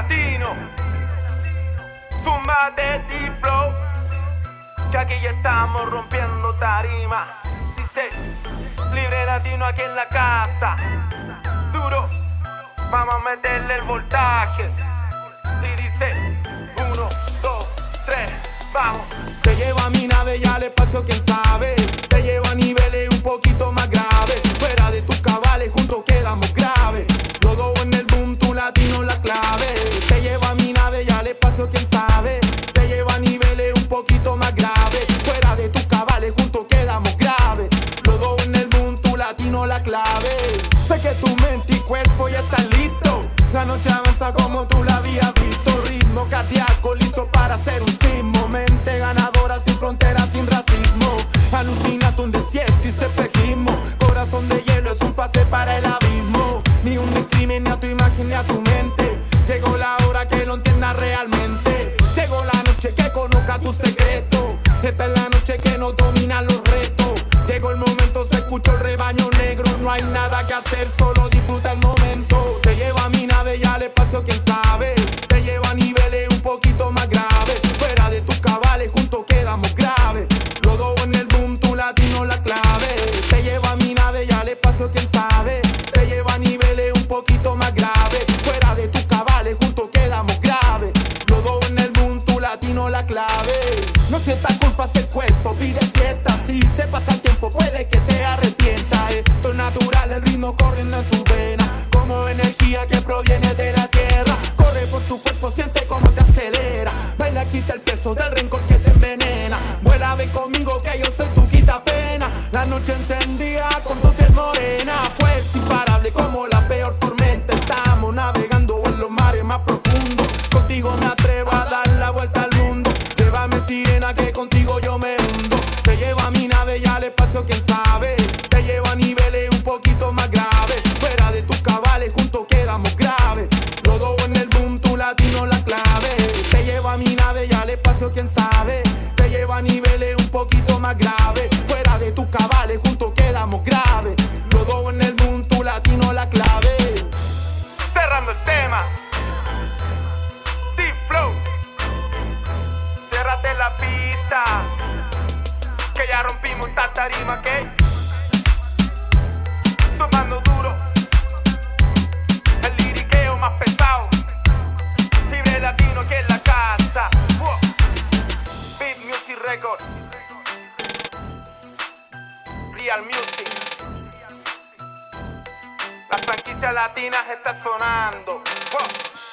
latino, zumbate D-Flow, que aquí ya estamos rompiendo tarima. Dice, libre latino aquí en la casa, duro, vamos a meterle el voltaje. Y dice, 1, 2, 3, vamos. Te lleva a mi nave y al espacio, quién sabe. Te lleva a niveles un poquito más graves. Fuera de tus cabales, juntos quedamos graves. Los dos en el boom, tu latino la clave. Te lleva a mi nave y al espacio, quién sabe. Te lleva a niveles un poquito más graves. Fuera de tus cabales, juntos quedamos graves. Los dos en el boom, tu latino la clave. Sé que tu mente y cuerpo ya están listos. La noche avanza como tú la habías visto. Ritmo cardíaco, listo para hacer un sismo. Mente ganadora, sin fronteras, sin racismo. Alucínate un desierto y espejismo. Corazón de hielo es un pase para el abismo. Ni un discrimen, ni a tu imagen, ni a tu mente. Llegó la hora que lo entiendas realmente. Llegó la noche que conozca tu secreto. Esta es la noche que nos domina los retos. Llegó el momento, se escuchó el rebaño negro. No hay nada que hacer, solo disfruta el momento. Te lleva a mi nave y al espacio, quién sabe. Te lleva a niveles un poquito más graves. Fuera de tus cabales, juntos quedamos graves. Los dos en el boom, tu latino la clave. Te lleva a mi nave y al espacio, quién sabe. Te lleva a niveles un poquito más graves. Fuera de tus cabales, juntos quedamos graves. Los dos en el boom, tu latino la clave. No sientas culpa, el cuerpo pide fiesta. Si se pasa el tiempo, puede que te arrepientas. Esto es natural, el ritmo corriendo en tu vena, como energía que proviene de la tierra. Corre por tu cuerpo, siente cómo te acelera. Baila, quita el peso del rencor que te envenena. Vuela, ven conmigo que yo soy tu quita pena. La noche encendida con tu piel morena. Fuerza imparable como la peor tormenta. Estamos navegando en los mares más profundos. Contigo me atrevo a dar la vuelta al mundo. Llévame, sirena, que contigo yo me hundo. Te lleva a mi nave y al espacio, quién sabe. Te lleva a niveles un poquito más graves. Fuera de tus cabales, juntos quedamos graves. Los dos en el boom, tu latino la clave. Te lleva a mi nave y al espacio, quién sabe. Te lleva a niveles un poquito más graves. Fuera de tus cabales, juntos quedamos graves. Los dos en el boom, tu latino la clave. Cerrando el tema, D-Flow, ciérrate la pista, que ya rompimos esta tarima, que sumando duro, el liriqueo más pesado, libre latino que en la casa. Beat Music Record, Real Music, la franquicia latina está sonando.